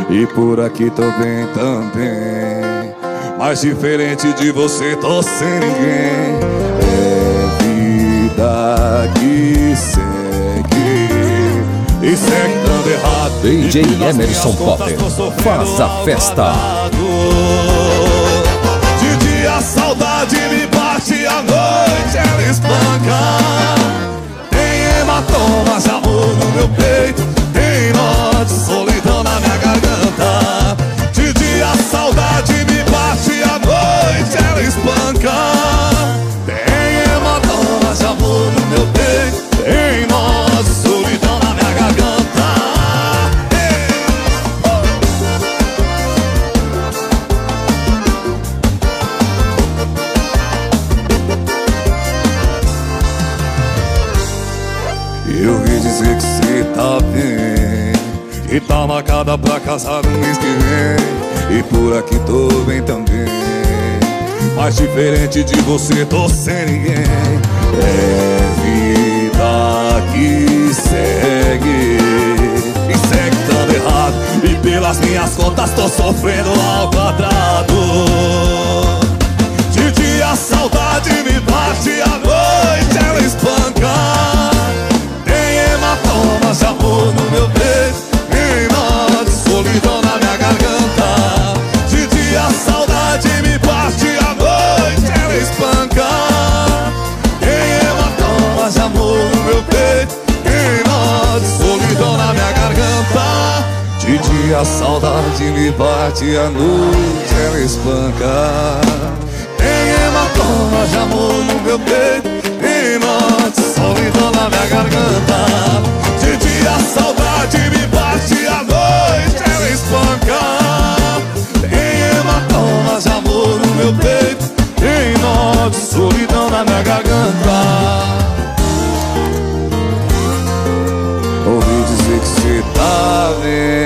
E por aqui tô bem também, mas diferente de você tô sem ninguém. É vida que segue, e segue dando errado. DJ Emerson Potter, faz a festa. De dia a saudade me bate, à noite ela espanca. Tem hematomas de amor no meu peito, tem nó de solidão na minha garganta. De dia a saudade me bate, à noite ela espanca. Tem hematomas de amor no meu peito, tem nó de solidão na minha garganta. Eu ouvi dizer que cê tá bem, que tá marcada pra casar no mês que vem. E por aqui tô bem também, mas diferente de você tô sem ninguém. É vida que segue, e segue dando errado. E pelas minhas contas tô sofrendo ao quadrado. De dia a saudade me bate, à noite ela espanca. Hematomas de amor no meu peito, tem nó de solidão na minha garganta. De dia a saudade me bate, à noite ela espanca. Tem hematomas de amor no meu peito, tem nó de solidão na minha garganta. De dia a saudade me bate, à noite ela espanca. Tem hematomas de amor no meu peito, tem nó de solidão na minha garganta. De dia a saudade me bate, à noite ela espanca. Tem hematomas de amor no meu peito, tem nó de solidão na minha garganta. Ouvi dizer que cê tá bem,